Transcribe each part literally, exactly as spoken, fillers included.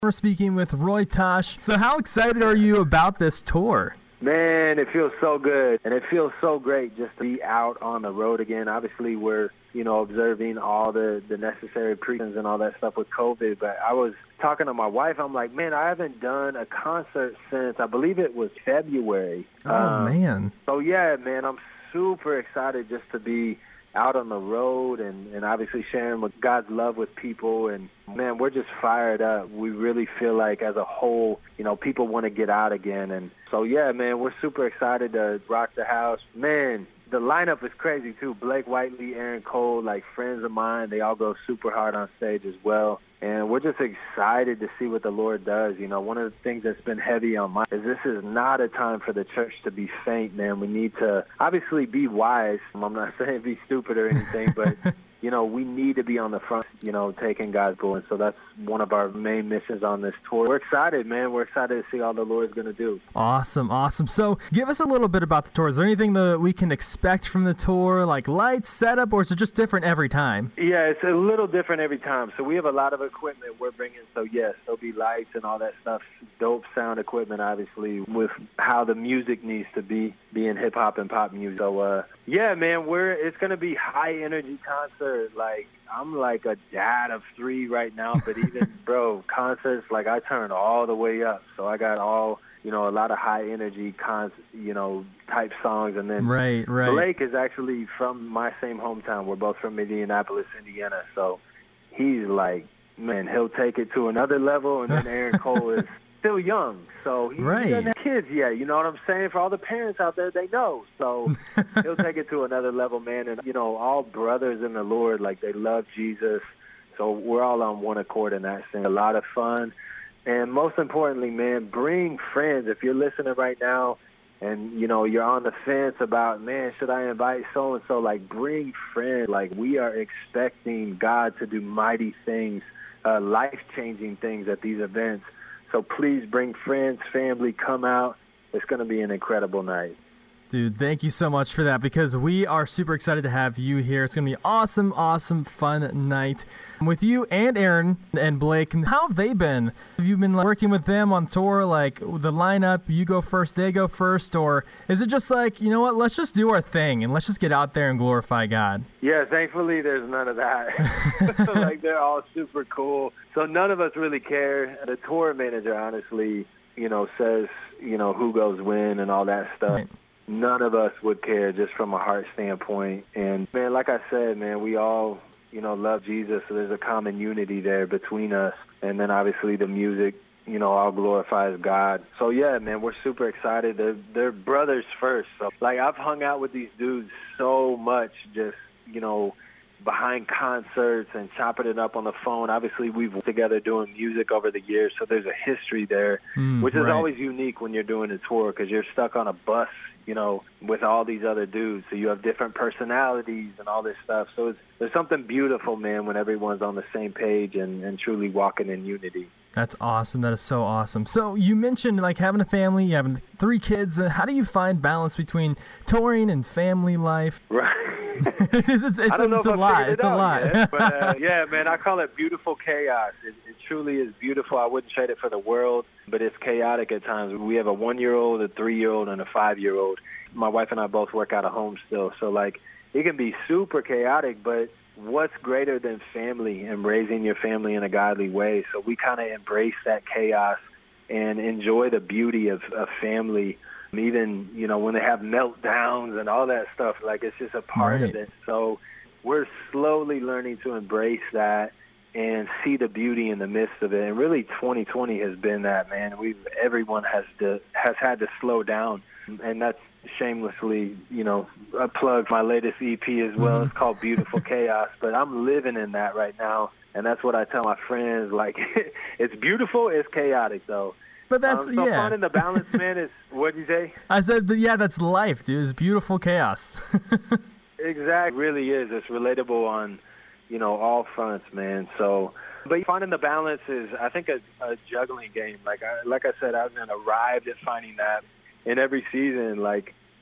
We're speaking with Roy Tosh. So how excited are you about this tour? Man, it feels so good, and it feels so great just to be out on the road again. Obviously, we're, you know, observing all the, the necessary precautions and all that stuff with COVID, but I was talking to my wife. I'm like, man, I haven't done a concert since, I believe it was February. Oh, um, man. So, yeah, man, I'm super excited just to be out on the road and, and obviously sharing with God's love with people. And, man, we're just fired up. We really feel like as a whole, you know, people want to get out again. And so, yeah, man, we're super excited to rock the house. Man, the lineup is crazy, too. Blake Whiteley, Aaron Cole, like friends of mine, they all go super hard on stage as well. And we're just excited to see what the Lord does. You know, one of the things that's been heavy on my is this is not a time for the church to be faint, man. We need to obviously be wise. I'm not saying be stupid or anything, but, you know, we need to be on the front, you know, taking God's goal. And so that's one of our main missions on this tour. We're excited, man. We're excited to see all the Lord's going to do. Awesome, awesome. So give us a little bit about the tour. Is there anything that we can expect from the tour, like lights, setup, or is it just different every time? Yeah, it's a little different every time. So we have a lot of equipment we're bringing. So, yes, there'll be lights and all that stuff. Dope sound equipment, obviously, with how the music needs to be, being hip-hop and pop music. So, uh, yeah, man, we're it's going to be high-energy concert. Like, I'm like a dad of three right now, but even, bro, concerts, like, I turn all the way up. So I got all, you know, a lot of high-energy, cons, you know, type songs. And then right, right. Blake is actually from my same hometown. We're both from Indianapolis, Indiana. So he's like, man, he'll take it to another level. And then Aaron Cole is still young, so he, right. he doesn't have kids yet. You know what I'm saying? For all the parents out there, they know. So he'll take it to another level, man. And, you know, all brothers in the Lord, like, they love Jesus. So we're all on one accord in that sense. A lot of fun. And most importantly, man, bring friends. If you're listening right now and, you know, you're on the fence about, man, should I invite so-and-so? Like, bring friends. Like, we are expecting God to do mighty things, uh, life-changing things at these events. So please bring friends, family, come out. It's going to be an incredible night. Dude, thank you so much for that, because we are super excited to have you here. It's going to be an awesome, awesome, fun night with you and Aaron and Blake. How have they been? Have you been working with them on tour, like the lineup, you go first, they go first, or is it just like, you know what, let's just do our thing and let's just get out there and glorify God? Yeah, thankfully there's none of that. Like, they're all super cool. So none of us really care. The tour manager, honestly, you know, says, you know, who goes when and all that stuff. Right. None of us would care, just from a heart standpoint. And, man, like I said, man, we all, you know, love Jesus, so there's a common unity there between us. And then, obviously, the music, you know, all glorifies God. So, yeah, man, we're super excited. They're, they're brothers first. So, like, I've hung out with these dudes so much, just, you know, behind concerts and chopping it up on the phone. Obviously, we've worked together doing music over the years, so there's a history there, mm, which is right. always unique when you're doing a tour, because you're stuck on a bus, you know, with all these other dudes. So you have different personalities and all this stuff. So it's, there's something beautiful, man, when everyone's on the same page and, and truly walking in unity. That's awesome. That is so awesome. So you mentioned, like, having a family, you having three kids. Uh, how do you find balance between touring and family life? Right. it's it's, it's, I don't know it's if a lot. It it's a lot. Yet, but, uh, yeah, man, I call it beautiful chaos. It, it truly is beautiful. I wouldn't trade it for the world, but it's chaotic at times. We have a one-year-old, a three-year-old, and a five-year-old. My wife and I both work out of home still. So, like, it can be super chaotic, but what's greater than family and raising your family in a godly way? So we kind of embrace that chaos and enjoy the beauty of, of family. Even, you know, when they have meltdowns and all that stuff, like, it's just a part right. of it. So we're slowly learning to embrace that and see the beauty in the midst of it. And really, twenty twenty has been that, man. We've everyone has to has had to slow down, and that's shamelessly, you know, I plug my latest E P as well. Mm-hmm. It's called Beautiful Chaos, but I'm living in that right now, and that's what I tell my friends. Like, it's beautiful, it's chaotic, though. But that's, um, so yeah. finding the balance, man, is, what'd you say? I said, yeah, that's life, dude. It's beautiful chaos. Exactly. It really is. It's relatable on, you know, all fronts, man. So, but finding the balance is, I think, a, a juggling game. Like I, like I said, I haven't arrived at finding that in every season. Like,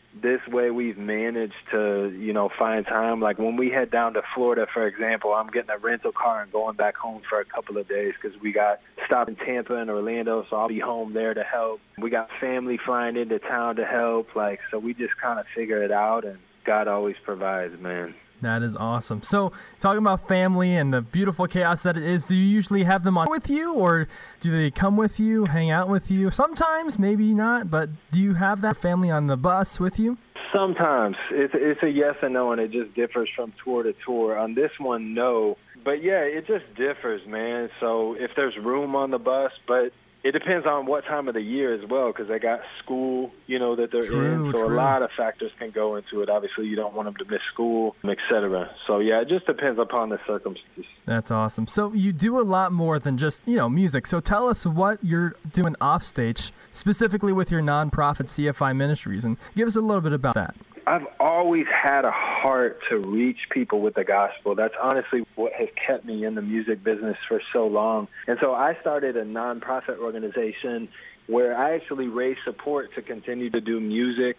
this way we've managed to, you know, find time. Like when we head down to Florida, for example, I'm getting a rental car and going back home for a couple of days because we got stopped in Tampa and Orlando, so I'll be home there to help. We got family flying into town to help. Like, so we just kind of figure it out, and God always provides, man. That is awesome. So, talking about family and the beautiful chaos that it is, do you usually have them on with you, or do they come with you, hang out with you? Sometimes, maybe not, but do you have that family on the bus with you? Sometimes. It's, it's a yes and no, and it just differs from tour to tour. On this one, no. But, yeah, it just differs, man. So, if there's room on the bus, but it depends on what time of the year as well, because they got school, you know, that they're true, in. So true. a lot of factors can go into it. Obviously, you don't want them to miss school, et cetera. So, yeah, it just depends upon the circumstances. That's awesome. So you do a lot more than just, you know, music. So tell us what you're doing off stage, specifically with your nonprofit C F I Ministries, and give us a little bit about that. I've always had a heart to reach people with the gospel. That's honestly what has kept me in the music business for so long. And so I started a nonprofit organization where I actually raise support to continue to do music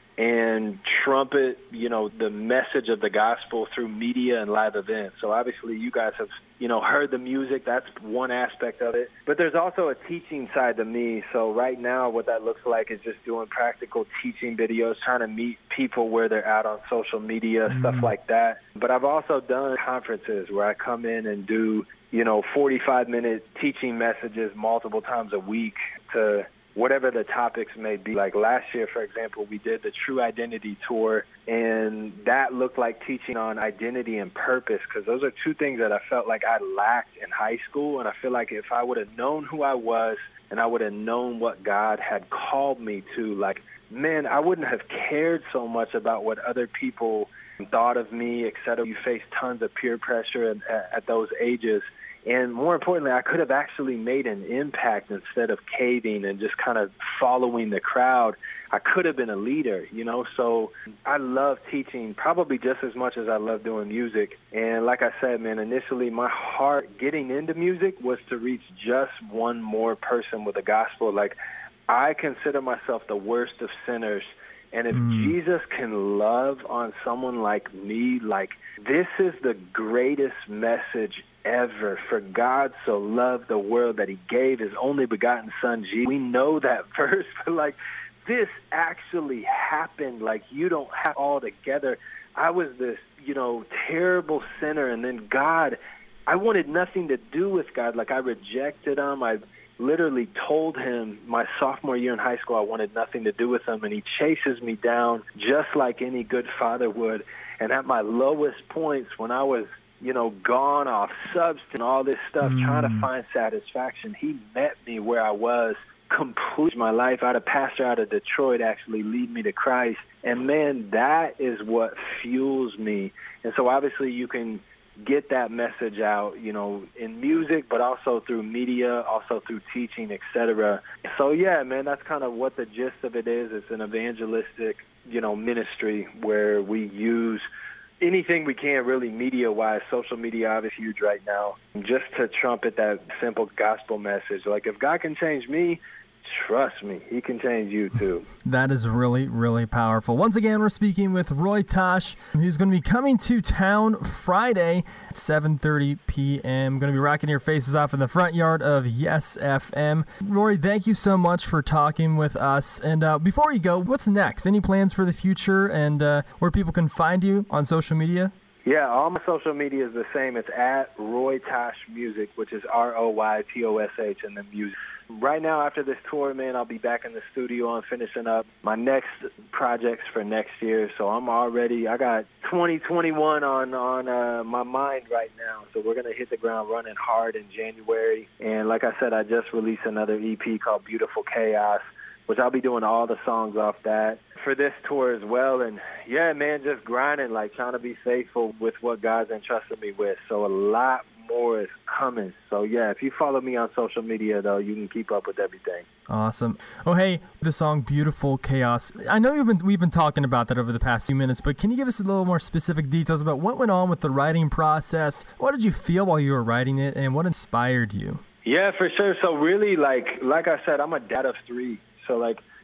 and trumpet, you know, the message of the gospel through media and live events. So obviously you guys have, you know, heard the music. That's one aspect of it. But there's also a teaching side to me. So right now what that looks like is just doing practical teaching videos, trying to meet people where they're at on social media, mm-hmm. stuff like that. But I've also done conferences where I come in and do, you know, forty-five minute teaching messages multiple times a week to whatever the topics may be. Like last year, for example, we did the True Identity Tour, and that looked like teaching on identity and purpose, because those are two things that I felt like I lacked in high school. And I feel like if I would have known who I was and I would have known what God had called me to, like, man, I wouldn't have cared so much about what other people thought of me, et cetera. You face tons of peer pressure at, at those ages. And more importantly, I could have actually made an impact instead of caving and just kind of following the crowd. I could have been a leader, you know. So I love teaching probably just as much as I love doing music. And like I said, man, initially my heart getting into music was to reach just one more person with the gospel. Like, I consider myself the worst of sinners. And if mm. Jesus can love on someone like me, like, this is the greatest message ever. For God so loved the world that he gave his only begotten son, Jesus. We know that verse, but like, this actually happened. Like, you don't have all together. I was this, you know, terrible sinner, and then God, I wanted nothing to do with God. Like, I rejected him. I literally told him my sophomore year in high school I wanted nothing to do with him, and he chases me down just like any good father would. And at my lowest points, when I was, you know, gone off substance, all this stuff, mm. trying to find satisfaction, he met me where I was, complete my life. I had a pastor out of Detroit actually lead me to Christ. And man, that is what fuels me. And so obviously you can get that message out, you know, in music, but also through media, also through teaching, et cetera. So yeah, man, that's kind of what the gist of it is. It's an evangelistic, you know, ministry where we use anything we can, really, media-wise. Social media obviously huge right now, just to trumpet that simple gospel message. Like, if God can change me, trust me, he can change you too. That is really, really powerful. Once again, we're speaking with Roy Tosh, who's going to be coming to town Friday at seven thirty p.m. Going to be rocking your faces off in the front yard of Yes F M. Roy, thank you so much for talking with us. And uh, before you go, what's next? Any plans for the future, and uh, where people can find you on social media? Yeah, all my social media is the same. It's at Roy Tosh Music, which is R O Y T O S H, and then music. Right now, after this tour, man, I'll be back in the studio and finishing up my next projects for next year. So I'm already, I got twenty twenty-one on, on uh, my mind right now. So we're going to hit the ground running hard in January. And like I said, I just released another E P called Beautiful Chaos, which I'll be doing all the songs off that for this tour as well. And yeah, man, just grinding, like trying to be faithful with what God's entrusted me with. So a lot more is coming. So yeah, if you follow me on social media, though, you can keep up with everything. Awesome. Oh, hey, the song Beautiful Chaos. I know you've been, we've been talking about that over the past few minutes, but can you give us a little more specific details about what went on with the writing process? What did you feel while you were writing it, and what inspired you? Yeah, for sure. So really, like like I said, I'm a dad of three. So like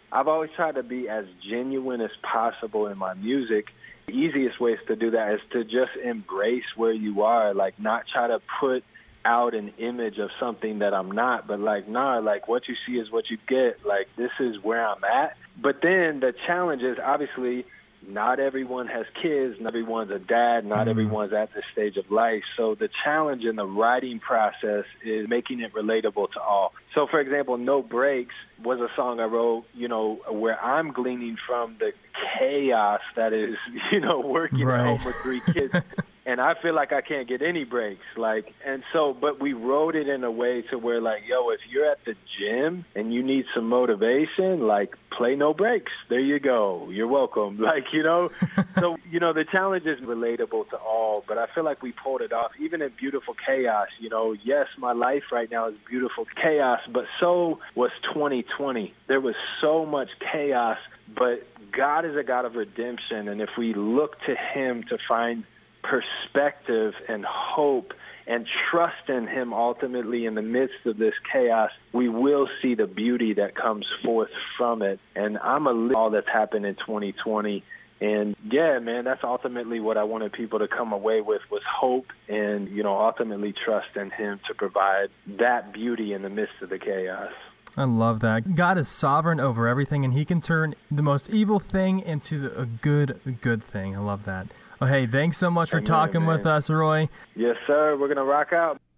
I've always tried to be as genuine as possible in my music. The easiest ways to do that is to just embrace where you are, like not try to put out an image of something that I'm not, but like, nah, like what you see is what you get. Like, this is where I'm at. But then the challenge is, obviously, not everyone has kids, not everyone's a dad, not mm-hmm. everyone's at this stage of life. So the challenge in the writing process is making it relatable to all. So, for example, No Breaks was a song I wrote, you know, where I'm gleaning from the chaos that is, you know, working right. at home with three kids. And I feel like I can't get any breaks. Like, and so, but we wrote it in a way to where, like, yo, if you're at the gym and you need some motivation, like, play No Breaks. There you go. You're welcome. Like, you know, so, you know, the challenge is relatable to all, but I feel like we pulled it off. Even in Beautiful Chaos, you know, yes, my life right now is beautiful chaos, but so was twenty twenty. There was so much chaos, but God is a God of redemption. And if we look to him to find perspective and hope and trust in him ultimately in the midst of this chaos, we will see the beauty that comes forth from it. And I'm a all that's happened in twenty twenty. And yeah, man, that's ultimately what I wanted people to come away with, was hope and, you know, ultimately trust in him to provide that beauty in the midst of the chaos. I love that. God is sovereign over everything, and he can turn the most evil thing into a good, good thing. I love that. Oh, hey, thanks so much for Amen, talking man. with us, Roy. Yes, sir. We're going to rock out.